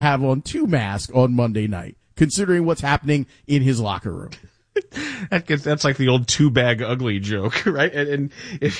have on 2 masks on Monday night, considering what's happening in his locker room. That's like the old 2-bag ugly joke, right? And if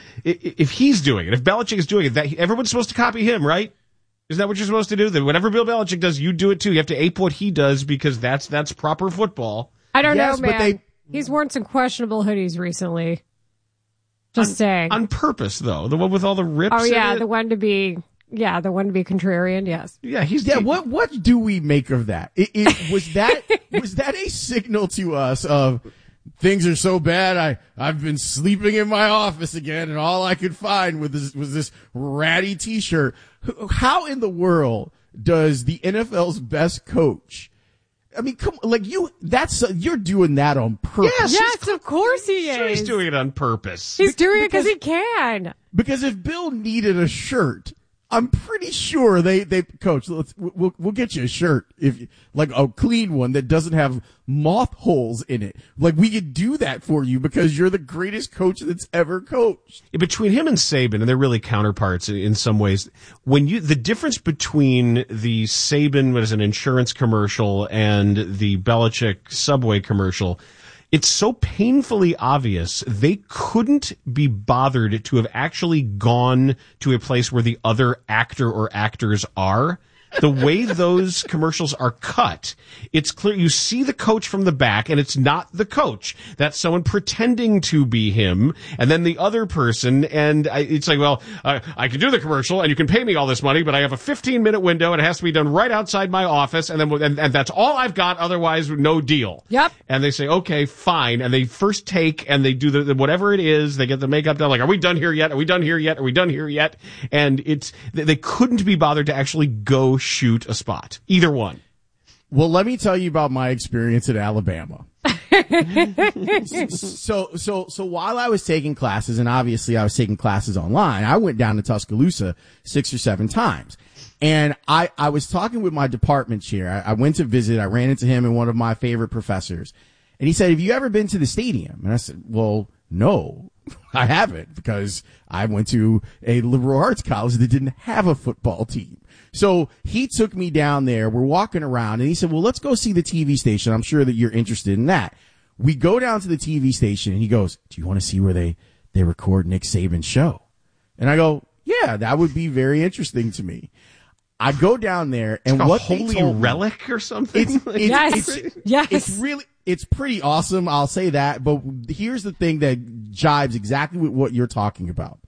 he's doing it, if Belichick is doing it, everyone's supposed to copy him, right? Isn't that what you're supposed to do? That whatever Bill Belichick does, you do it too. You have to ape what he does because that's proper football. I don't know, man. He's worn some questionable hoodies recently. Just saying. On purpose, though. The one with all the rips. Oh yeah, in it. the one to be contrarian. Yes. Yeah. What do we make of that? Was that a signal to us of things are so bad? I've been sleeping in my office again, and all I could find was this ratty T-shirt. How in the world does the NFL's best coach? I mean, come like you're doing that on purpose. Yes, of course he is. Sure, he's doing it on purpose. He's doing it because he can. Because if Bill needed a shirt, I'm pretty sure they coach. We'll get you a shirt like a clean one that doesn't have moth holes in it. Like we could do that for you because you're the greatest coach that's ever coached. Yeah, between him and Saban, and they're really counterparts in some ways. The difference between the Saban, what is an insurance commercial, and the Belichick Subway commercial, it's so painfully obvious they couldn't be bothered to have actually gone to a place where the other actor or actors are. The way those commercials are cut, it's clear you see the coach from the back, and it's not the coach. That's someone pretending to be him, and then the other person, and it's like, well, I can do the commercial, and you can pay me all this money, but I have a 15-minute window, and it has to be done right outside my office, and then and that's all I've got, otherwise no deal. Yep. And they say, okay, fine, and they first take, and they do the whatever it is, they get the makeup done, like, are we done here yet? Are we done here yet? Are we done here yet? And they couldn't be bothered to actually go shoot a spot. Either one. Well, let me tell you about my experience at Alabama. So while I was taking classes, and obviously I was taking classes online, I went down to Tuscaloosa 6 or 7 times. And I was talking with my department chair. I went to visit. I ran into him and one of my favorite professors. And he said, have you ever been to the stadium? And I said, well, no, I haven't, because I went to a liberal arts college that didn't have a football team. So he took me down there. We're walking around and he said, well, let's go see the TV station. I'm sure that you're interested in that. We go down to the TV station and he goes, do you want to see where they record Nick Saban's show? And I go, yeah, that would be very interesting to me. I go down there and like what a holy relic or something. It's pretty awesome. I'll say that. But here's the thing that jives exactly with what you're talking about.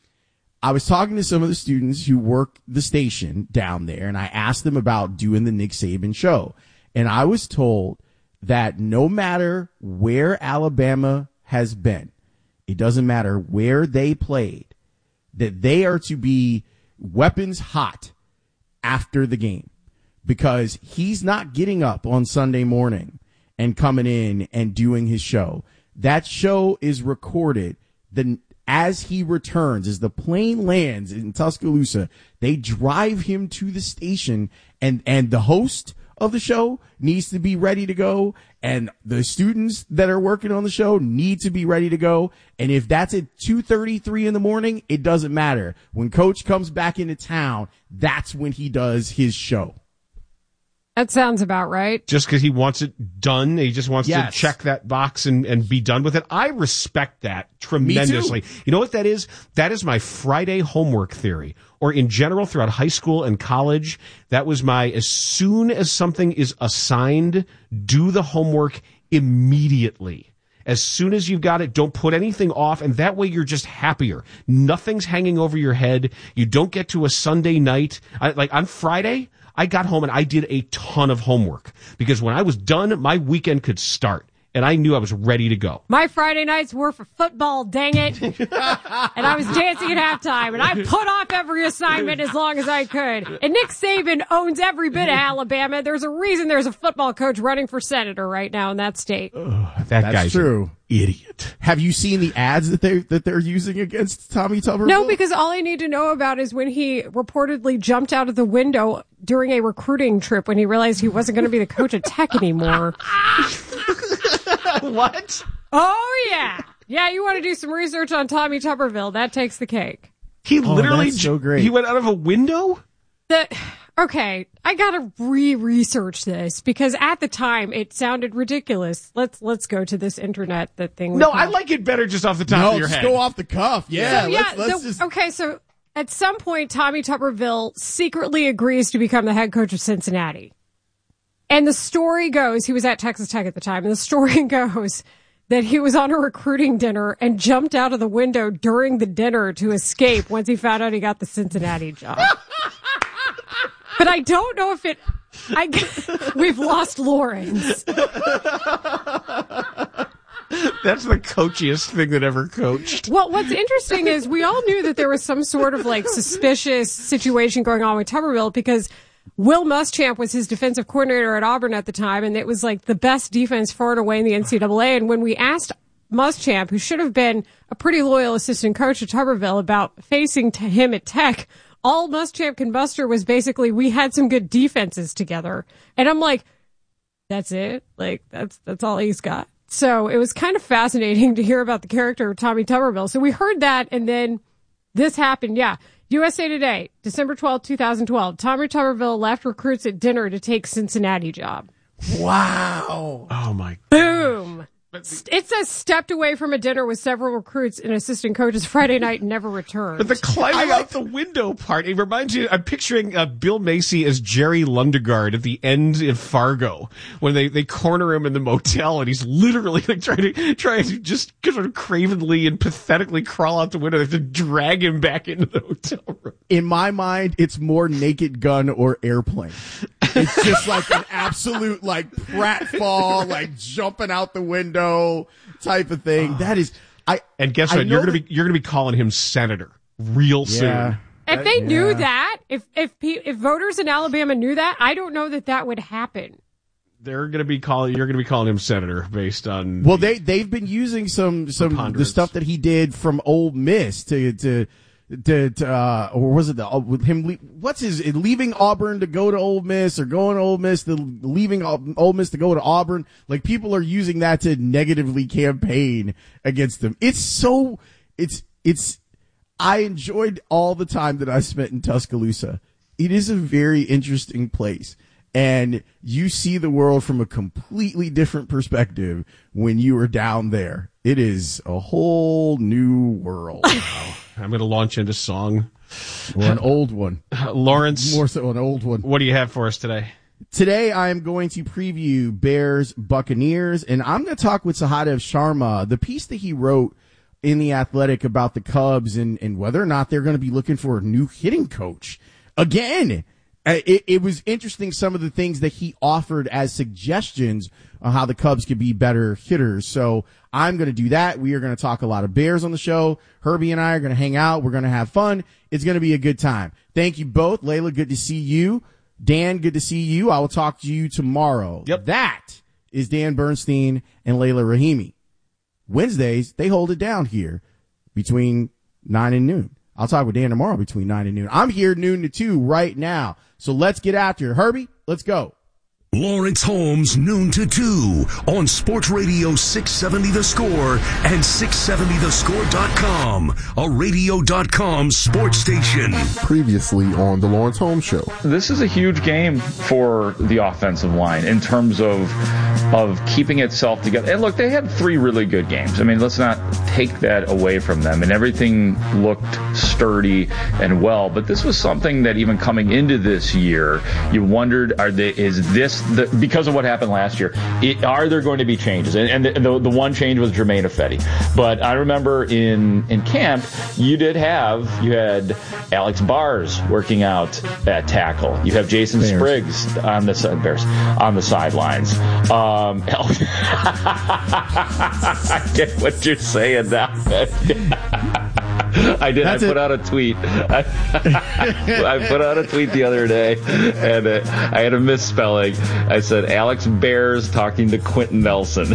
I was talking to some of the students who work the station down there, and I asked them about doing the Nick Saban show. And I was told that no matter where Alabama has been, it doesn't matter where they played, that they are to be weapons hot after the game, because he's not getting up on Sunday morning and coming in and doing his show. That show is recorded. As he returns, as the plane lands in Tuscaloosa, they drive him to the station, and the host of the show needs to be ready to go, and the students that are working on the show need to be ready to go. And if that's at 2:33 in the morning, it doesn't matter. When Coach comes back into town, that's when he does his show. That sounds about right. Just because he wants it done, he just wants to check that box and be done with it. I respect that tremendously. Me too. You know what that is? That is my Friday homework theory. Or in general, throughout high school and college, that was as soon as something is assigned, do the homework immediately. As soon as you've got it, don't put anything off, and that way you're just happier. Nothing's hanging over your head. You don't get to a Sunday night. Like on Friday, I got home and I did a ton of homework, because when I was done, my weekend could start, and I knew I was ready to go. My Friday nights were for football, dang it. And I was dancing at halftime, and I put off every assignment as long as I could. And Nick Saban owns every bit of Alabama. There's a reason there's a football coach running for senator right now in that state. That's guy's true. Idiot. Have you seen the ads that they're using against Tommy Tuberville? No, because all I need to know about is when he reportedly jumped out of the window during a recruiting trip when he realized he wasn't going to be the coach at Tech anymore. What? Oh, yeah. Yeah, you want to do some research on Tommy Tuberville. That takes the cake. He literally that's so great. He went out of a window? okay, I gotta research this because at the time it sounded ridiculous. Let's go to this internet thing. No, I like it better just off the top of your just head. go off the cuff. Yeah, Okay, so at some point, Tommy Tuberville secretly agrees to become the head coach of Cincinnati. And the story goes, he was at Texas Tech at the time, and the story goes that he was on a recruiting dinner and jumped out of the window during the dinner to escape once he found out he got the Cincinnati job. But I don't know if we've lost Lawrence. That's the coachiest thing that ever coached. Well, what's interesting is we all knew that there was some sort of like suspicious situation going on with Tuberville because Will Muschamp was his defensive coordinator at Auburn at the time, and it was like the best defense far and away in the NCAA. And when we asked Muschamp, who should have been a pretty loyal assistant coach at Tuberville, about facing to him at Tech, all Muschamp can muster was basically, we had some good defenses together. And I'm like, that's it? Like, that's all he's got. So it was kind of fascinating to hear about the character of Tommy Tuberville. So we heard that, and then this happened. Yeah. USA Today, December 12th, 2012. Tommy Tuberville left recruits at dinner to take Cincinnati job. Wow. Oh, my God. Boom. It says stepped away from a dinner with several recruits and assistant coaches Friday night and never returned. But the climbing out the window part, it reminds you, I'm picturing Bill Macy as Jerry Lundegaard at the end of Fargo when they corner him in the motel and he's literally like trying to just sort of cravenly and pathetically crawl out the window. They have to drag him back into the hotel room. In my mind, it's more Naked Gun or Airplane. It's just like an absolute like pratfall, like jumping out the window type of thing. That is, and guess what? You're gonna be calling him Senator real soon. If they knew that, if voters in Alabama knew that, I don't know that would happen. You're gonna be calling him Senator based on. Well, they've been using some the stuff that he did from Ole Miss to or was it with him? What's his leaving Auburn to go to Ole Miss, or going to Ole Miss to leaving Ole Miss to go to Auburn? Like, people are using that to negatively campaign against them. I enjoyed all the time that I spent in Tuscaloosa. It is a very interesting place, and you see the world from a completely different perspective when you are down there. It is a whole new world. I'm going to launch into song. Or an old one. Lawrence. More so an old one. What do you have for us today? Today, I am going to preview Bears Buccaneers, and I'm going to talk with Sahadev Sharma, the piece that he wrote in The Athletic about the Cubs and whether or not they're going to be looking for a new hitting coach. Again, it was interesting, some of the things that he offered as suggestions on how the Cubs could be better hitters. So I'm going to do that. We are going to talk a lot of Bears on the show. Herbie and I are going to hang out. We're going to have fun. It's going to be a good time. Thank you both. Layla, good to see you. Dan, good to see you. I will talk to you tomorrow. Yep. That is Dan Bernstein and Layla Rahimi. Wednesdays, they hold it down here between 9 and noon. I'll talk with Dan tomorrow between 9 and noon. I'm here noon to 2 right now. So let's get after it. Herbie, let's go. Lawrence Holmes, noon to 2 on Sports Radio 670 The Score and 670thescore.com, a radio.com sports station. Previously on the Lawrence Holmes Show. This is a huge game for the offensive line in terms of keeping itself together. And look, they had 3 really good games. I mean, let's not take that away from them. And everything looked sturdy and well. But this was something that even coming into this year, you wondered, because of what happened last year, are there going to be changes? And the one change was Jermaine Ifedi. But I remember in camp, you had Alex Bars working out at tackle. You have Jason Spriggs on the sidelines. I get what you're saying now. I did. I put out a tweet. I put out a tweet the other day, and I had a misspelling. I said Alex Bears talking to Quentin Nelson.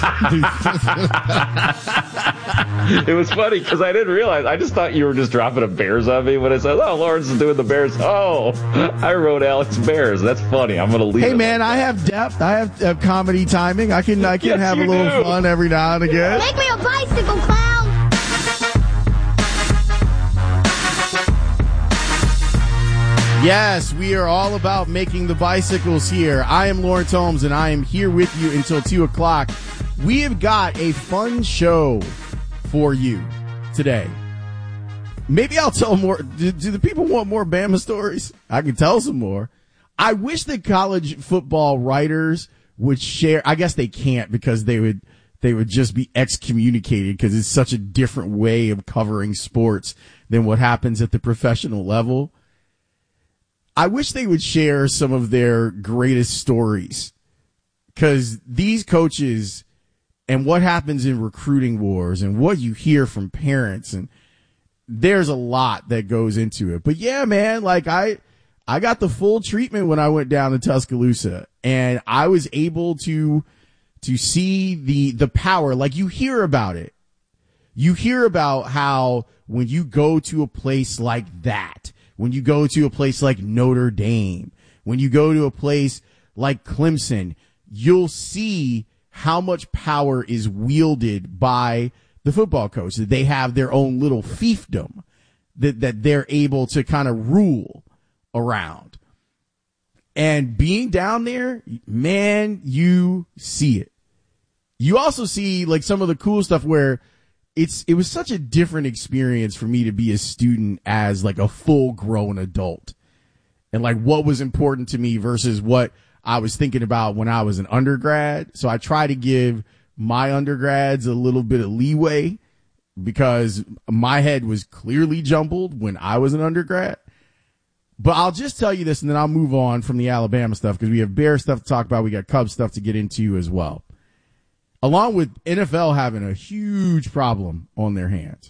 It was funny because I didn't realize. I just thought you were just dropping a Bears on me when I said, "Oh, Lawrence is doing the Bears." Oh, I wrote Alex Bears. That's funny. I'm gonna leave. Hey, man, I have depth. I have comedy timing. I can Yes, have a little fun every now and again. Make me a bicycle, clown! Yes, we are all about making the bicycles here. I am Lawrence Holmes, and I am here with you until 2 o'clock. We have got a fun show for you today. Maybe I'll tell more. Do the people want more Bama stories? I can tell some more. I wish that college football writers would share. I guess they can't because they would just be excommunicated because it's such a different way of covering sports than what happens at the professional level. I wish they would share some of their greatest stories, because these coaches and what happens in recruiting wars and what you hear from parents, and there's a lot that goes into it. But yeah, man, like I got the full treatment when I went down to Tuscaloosa, and I was able to see the power. Like, you hear about it. You hear about how when you go to a place like that, when you go to a place like Notre Dame, when you go to a place like Clemson, you'll see how much power is wielded by the football coach. They have their own little fiefdom that they're able to kind of rule around. And being down there, man, you see it. You also see like some of the cool stuff where it was such a different experience for me to be a student as like a full grown adult, and like what was important to me versus what I was thinking about when I was an undergrad. So I try to give my undergrads a little bit of leeway because my head was clearly jumbled when I was an undergrad. But I'll just tell you this, and then I'll move on from the Alabama stuff because we have Bear stuff to talk about. We got Cubs stuff to get into as well, along with NFL having a huge problem on their hands.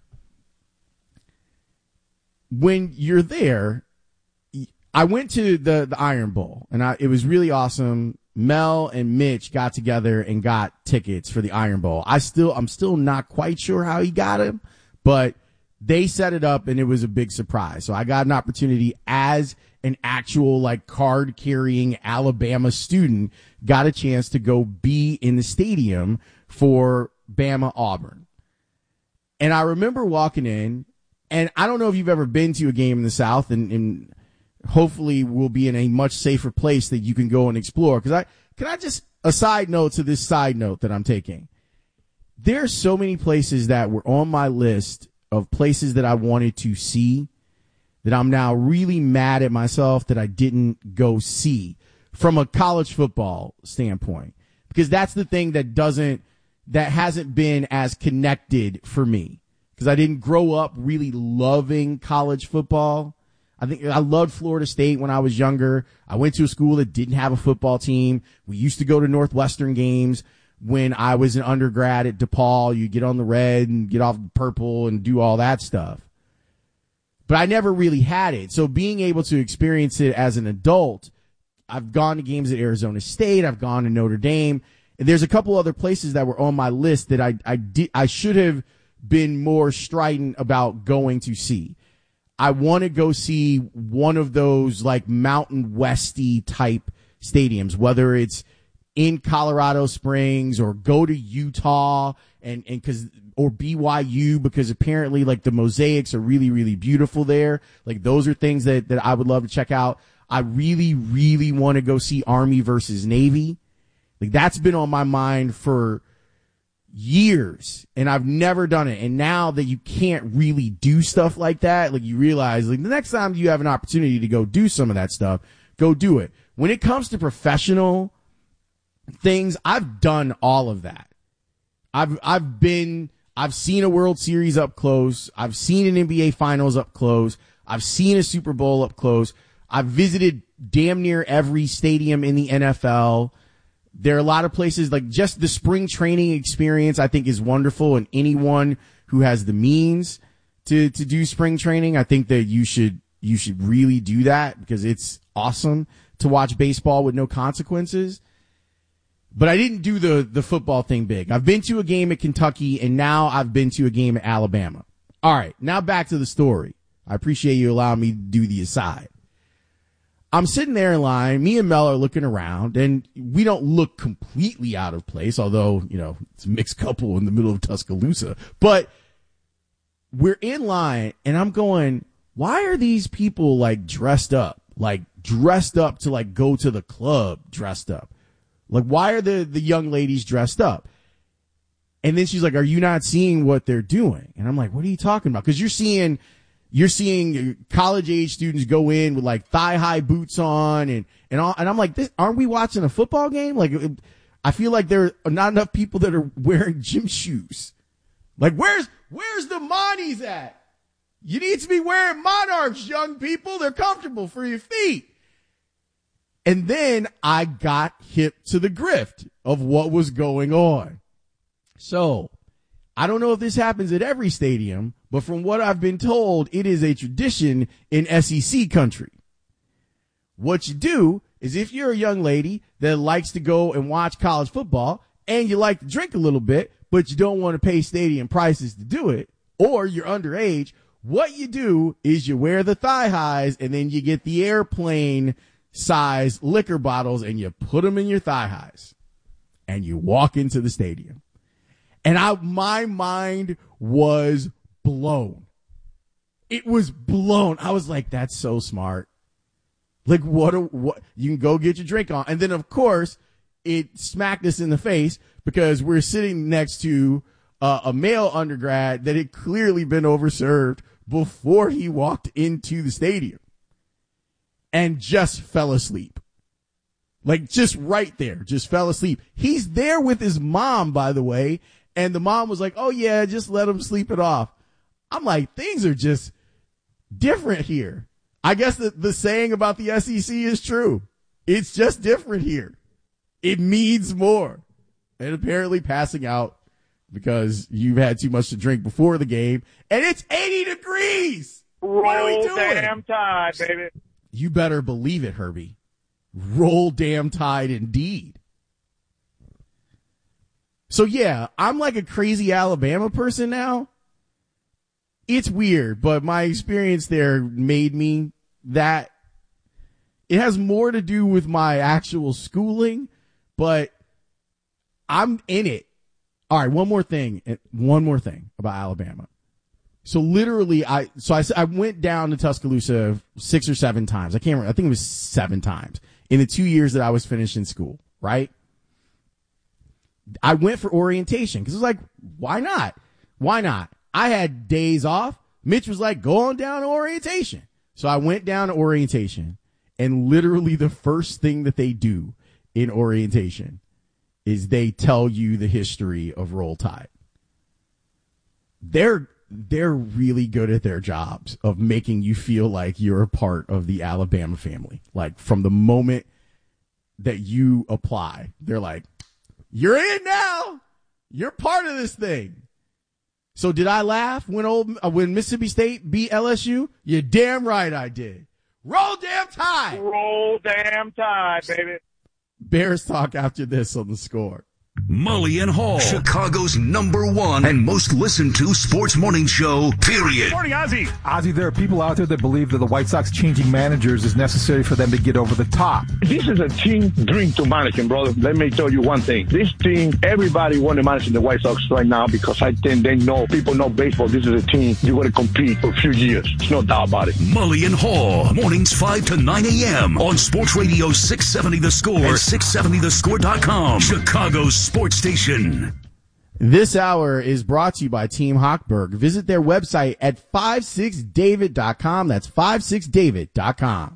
When you're there, I went to the Iron Bowl, and it was really awesome. Mel and Mitch got together and got tickets for the Iron Bowl. I'm still not quite sure how he got them, but they set it up and it was a big surprise. So I got an opportunity as an actual like card carrying Alabama student, got a chance to go be in the stadium for Bama Auburn. And I remember walking in, and I don't know if you've ever been to a game in the South, and hopefully we'll be in a much safer place that you can go and explore. Can I just, a side note to this side note that I'm taking. There are so many places that were on my list of places that I wanted to see that I'm now really mad at myself that I didn't go see from a college football standpoint, because that's the thing that hasn't been as connected for me, because I didn't grow up really loving college football. I think I loved Florida State when I was younger. I went to a school that didn't have a football team. We used to go to Northwestern games when I was an undergrad at DePaul. You get on the red and get off the purple and do all that stuff. But I never really had it. So being able to experience it as an adult, I've gone to games at Arizona State. I've gone to Notre Dame. And there's a couple other places that were on my list that I should have been more strident about going to see. I want to go see one of those like Mountain Westy type stadiums, whether it's in Colorado Springs or go to Utah or BYU, because apparently like the mosaics are really, really beautiful there. Like those are things that I would love to check out. I really, really want to go see Army versus Navy. Like that's been on my mind for years and I've never done it. And now that you can't really do stuff like that, like you realize like the next time you have an opportunity to go do some of that stuff, go do it. When it comes to professional things, I've done all of that. I've seen a World Series up close. I've seen an NBA Finals up close. I've seen a Super Bowl up close. I've visited damn near every stadium in the NFL. There are a lot of places, like just the spring training experience I think is wonderful, and anyone who has the means to do spring training, I think that you should really do that, because it's awesome to watch baseball with no consequences. But I didn't do the football thing big. I've been to a game at Kentucky, and now I've been to a game at Alabama. All right, now back to the story. I appreciate you allowing me to do the aside. I'm sitting there in line. Me and Mel are looking around, and we don't look completely out of place, although, you know, it's a mixed couple in the middle of Tuscaloosa. But we're in line, and I'm going, why are these people like dressed up to like go to the club dressed up? Like, why are the young ladies dressed up? And then she's like, are you not seeing what they're doing? And I'm like, what are you talking about? Cause you're seeing college age students go in with like thigh high boots on and I'm like, aren't we watching a football game? Like, I feel like there are not enough people that are wearing gym shoes. Like, where's the Monties at? You need to be wearing Monarchs, young people. They're comfortable for your feet. And then I got hip to the grift of what was going on. So I don't know if this happens at every stadium, but from what I've been told, it is a tradition in SEC country. What you do is if you're a young lady that likes to go and watch college football and you like to drink a little bit, but you don't want to pay stadium prices to do it, or you're underage, what you do is you wear the thigh highs and then you get the airplane size liquor bottles and you put them in your thigh highs and you walk into the stadium. And my mind was blown. It was blown. I was like, that's so smart. Like, what you can go get your drink on. And then of course it smacked us in the face because we're sitting next to a male undergrad that had clearly been overserved before he walked into the stadium and just fell asleep. Like, just right there, just fell asleep. He's there with his mom, by the way. And the mom was like, oh yeah, just let him sleep it off. I'm like, things are just different here. I guess the saying about the SEC is true. It's just different here. It means more. And apparently passing out because you've had too much to drink before the game, and it's 80 degrees. What are we doing? Roll damn tide, baby. You better believe it, Herbie. Roll damn tide indeed. So yeah, I'm like a crazy Alabama person now. It's weird, but my experience there made me that. It has more to do with my actual schooling, but I'm in it. All right, one more thing about Alabama. So literally, I went down to Tuscaloosa 6 or 7 times. I can't remember. I think it was 7 times in the 2 years that I was finishing school, right? I went for orientation because it was like, why not? Why not? I had days off. Mitch was like, go on down to orientation. So I went down to orientation, and literally the first thing that they do in orientation is they tell you the history of Roll Tide. They're really good at their jobs of making you feel like you're a part of the Alabama family. Like, from the moment that you apply, they're like, you're in now. You're part of this thing. So did I laugh when Mississippi State beat LSU? You're damn right I did. Roll damn tide. Roll damn tide, baby. Bears talk after this on The Score. Mully and Hall, Chicago's #1 and most listened to sports morning show, period. Morning, Ozzy. Ozzy, there are people out there that believe that the White Sox changing managers is necessary for them to get over the top. This is a team dream to manage, brother. Let me tell you one thing. This team, everybody want to manage the White Sox right now because I think people know baseball. This is a team you're going to compete for a few years. There's no doubt about it. Mully and Hall, mornings 5 to 9 a.m. on Sports Radio 670 The Score and 670thescore.com. Chicago's sports station. This hour is brought to you by Team Hochberg. Visit their website at 56david.com. That's 56david.com.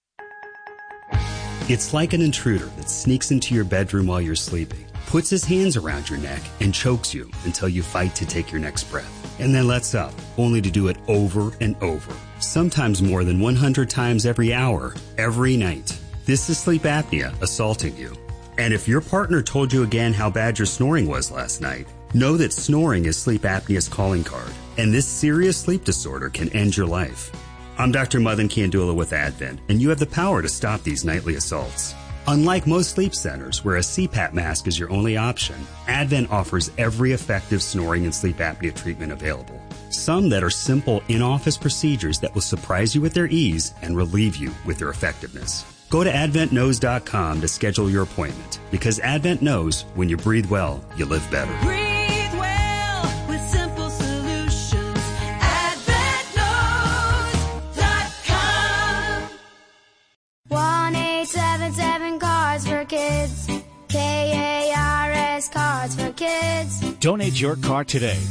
It's like an intruder that sneaks into your bedroom while you're sleeping, puts his hands around your neck, and chokes you until you fight to take your next breath, and then lets up, only to do it over and over, sometimes more than 100 times every hour, every night. This is sleep apnea assaulting you. And if your partner told you again how bad your snoring was last night, know that snoring is sleep apnea's calling card, and this serious sleep disorder can end your life. I'm Dr. Madan Kandula with Advent, and you have the power to stop these nightly assaults. Unlike most sleep centers, where a CPAP mask is your only option, Advent offers every effective snoring and sleep apnea treatment available. Some that are simple in-office procedures that will surprise you with their ease and relieve you with their effectiveness. Go to AdventKnows.com to schedule your appointment, because Advent knows when you breathe well, you live better. Breathe well with simple solutions. Advent knows. nice cards for kids. Donate your car today